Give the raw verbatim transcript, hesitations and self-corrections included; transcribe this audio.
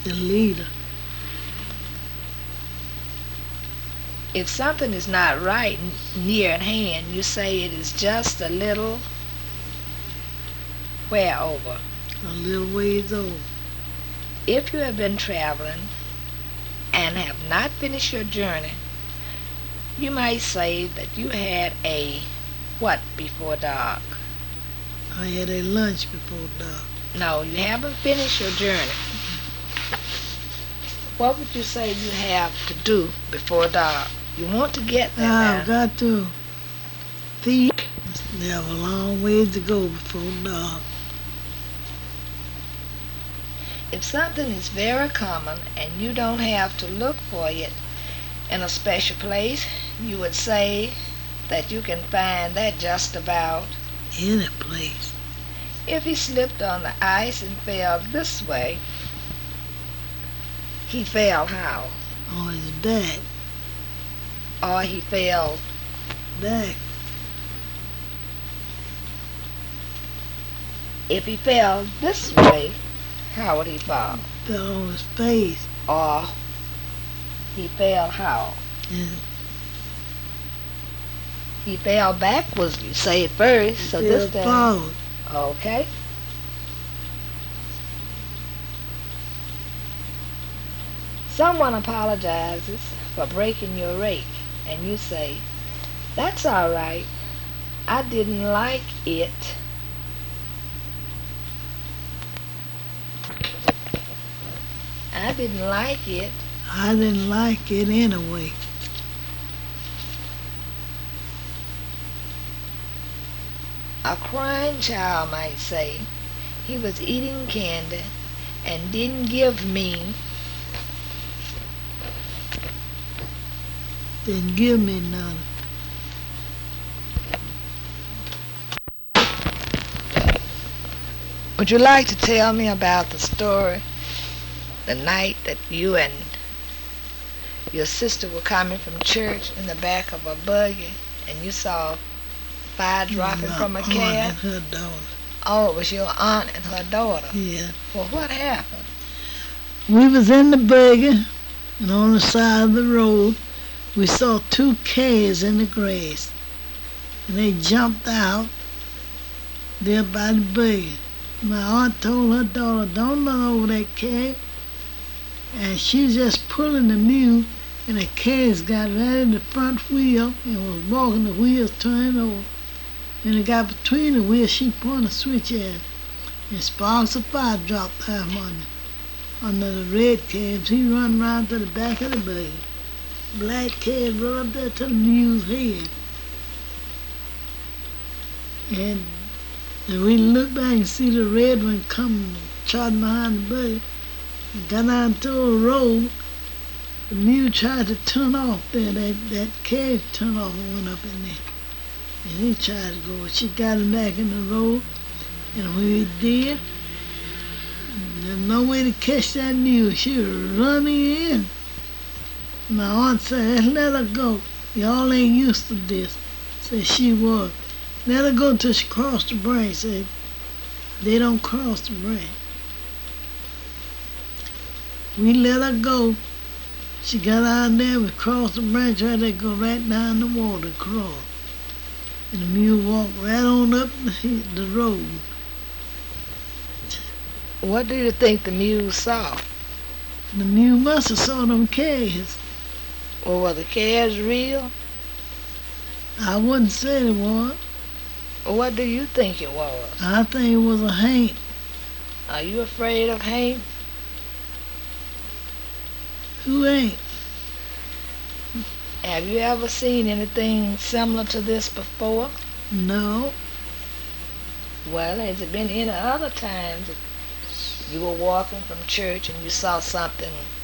the leader. If something is not right near at hand, you say it is just a little where over. A little ways over. If you have been traveling and have not finished your journey, you might say that you had a what before dark? I had a lunch before dark. No, you haven't finished your journey. What would you say you have to do before dark? You want to get there I've now. got to feed. They have a long ways to go before dark. If something is very common and you don't have to look for it in a special place, you would say that you can find that just about Any place. if he slipped on the ice and fell this way. He fell how? On his back. Or he fell Back. if he fell this way, how would he fall? Fell on his face. Or he fell how? And He fell backwards, you say it first, so this fell time. forward. Okay. Someone apologizes for breaking your rake, and you say, "That's all right. I didn't like it." I didn't like it. I didn't like it anyway. A crying child might say, "He was eating candy and didn't give me." Didn't give me none. Would you like to tell me about the story the night that you and your sister were coming from church in the back of a buggy and you saw fire dropping My from a aunt cab? and her daughter. Oh, it was your aunt and her daughter. Yeah. Well, what happened? We was in the buggy, and on the side of the road, we saw two calves in the grass, and they jumped out there by the buggy. My aunt told her daughter, "Don't run over that calf," and she just pulling the mule, and the calves got right in the front wheel and was walking, the wheels turning over. And it got between the wheels, she pointed a switch at it, and sparks of fire dropped out from under. Under the red calves, he run round to the back of the buggy. Black calves run up there to the mule's head. And then we look back and see the red one come trotting behind the buggy. Got down to the road. The mule tried to turn off there. That, that calf turned off and went up in there. And he tried to go. She got him back in the road. And when he did, there's no way to catch that mule. She was running in. My aunt said, "Let her go. Y'all ain't used to this." Said she was. "Let her go till she crossed the branch." Said, "They don't cross the branch." We let her go. She got out there, we crossed the branch right there, go right down the water, cross. And the mule walked right on up the, the road. What do you think the mule saw? The mule must have saw them calves. Well, were the calves real? I wouldn't say it was. Or what do you think it was? I think it was a Hank. Are you afraid of Hank? Who ain't? Have you ever seen anything similar to this before? No. Well, has it been any other times that you were walking from church and you saw something